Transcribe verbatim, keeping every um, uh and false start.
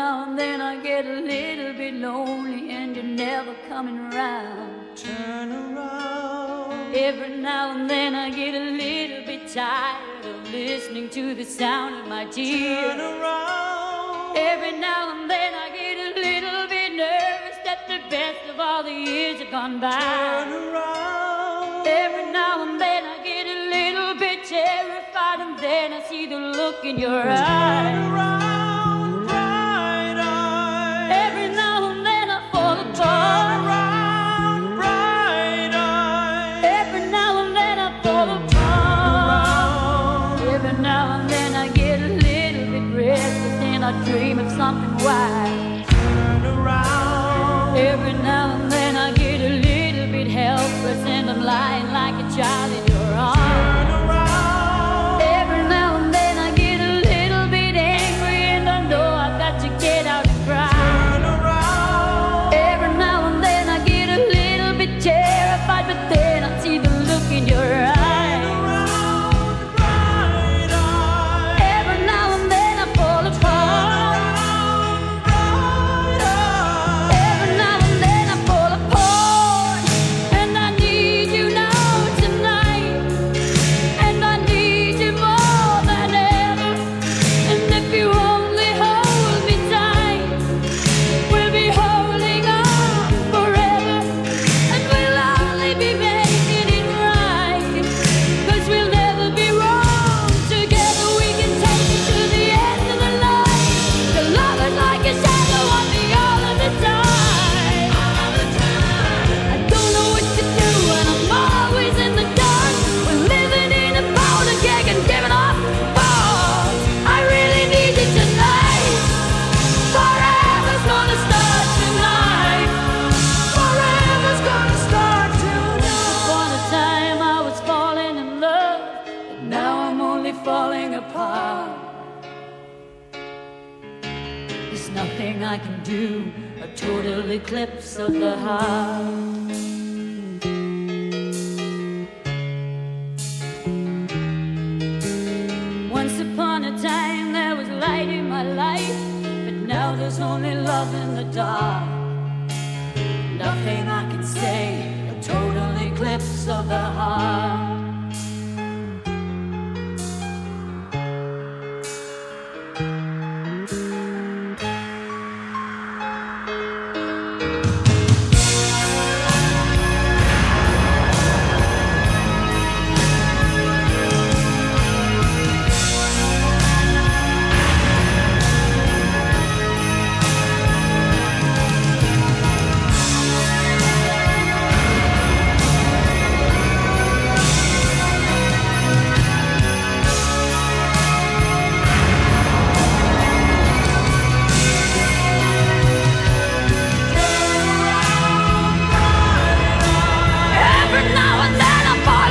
now and then I get a little bit lonely and you're never coming around. Turn around. Every now and then I get a little bit tired of listening to the sound of my tears. Turn around. Every now and then I get a little bit nervous that the best of all the years have gone by. Turn around. Every now and then I get a little bit terrified, and then I see the look in your Turn eyes. around, bright eyes. Every now and then I fall Turn apart. around, bright eyes. Every now and then I fall apart. Every now and then I get a little bit restless and I dream of something wild. Turn around. Every now and then I get a little bit helpless and I'm lying like a child in your arms. Turn around. Every now and then I get a little bit angry and I know I've got to get out and cry. Turn around. Every now and then I get a little bit terrified, but then I see the look in your eyes. Around, bright eyes. Every now and then I fall apart. Bright eyes. Every now and then I fall apart. And I need you now tonight. And I need you more than ever. And if you only hold me tight, we'll be holding on forever. And we'll only be making it right. 'Cause we'll never be wrong. Together we can take it to the end of the line. The love is like a shadow on me all of the time. All the time. I don't know what to do and I'm always in the dark. We're living in a powder keg and giving off balls. I really need you tonight. Forever's gonna start tonight. Forever's gonna start tonight. Upon a time I was falling in love, but now I'm only falling apart. There's nothing I can do, a total eclipse of the heart. Once upon a time there was light in my life, but now there's only love in the dark.